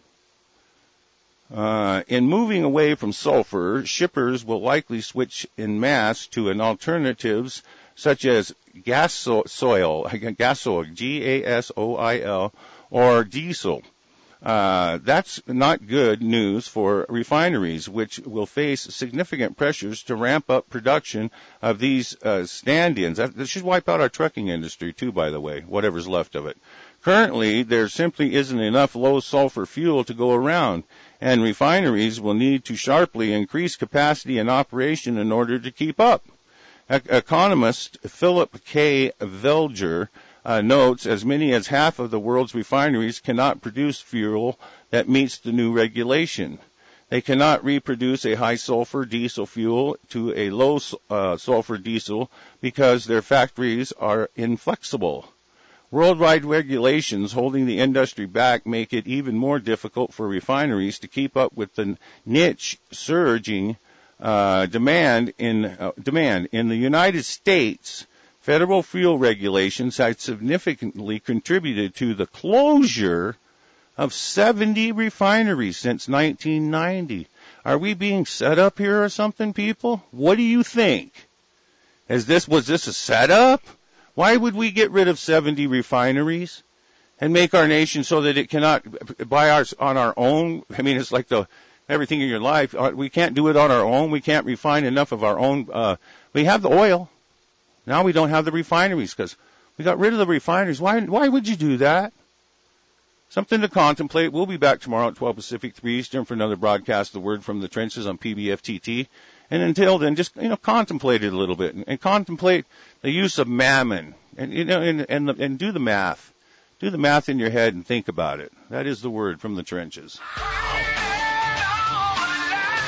Uh, in moving away from sulfur, shippers will likely switch en masse to an alternatives such as gas so- soil, gasoil, G A S O I L, or diesel. Uh, that's not good news for refineries, which will face significant pressures to ramp up production of these uh, stand-ins. That, that should wipe out our trucking industry, too, by the way, whatever's left of it. Currently, there simply isn't enough low-sulfur fuel to go around, and refineries will need to sharply increase capacity and operation in order to keep up. E- economist Philip K. Velger Uh, notes as many as half of the world's refineries cannot produce fuel that meets the new regulation. They cannot reproduce a high-sulfur diesel fuel to a low-sulfur uh, diesel because their factories are inflexible. Worldwide regulations holding the industry back make it even more difficult for refineries to keep up with the niche surging uh, demand in uh, demand in the United States. Federal fuel regulations have significantly contributed to the closure of seventy refineries since nineteen ninety. Are we being set up here or something, people? What do you think? Is this, was this a setup? Why would we get rid of seventy refineries and make our nation so that it cannot buy ours on our own? I mean, it's like the everything in your life. We can't do it on our own. We can't refine enough of our own. Uh, we have the oil. Now we don't have the refineries because we got rid of the refineries. Why, why would you do that? Something to contemplate. We'll be back tomorrow at twelve Pacific, three Eastern for another broadcast, The Word from the Trenches on P B F T T. And until then, just, you know, contemplate it a little bit and, and contemplate the use of mammon and, you know, and, and, the, and do the math. Do the math in your head and think about it. That is The Word from the Trenches.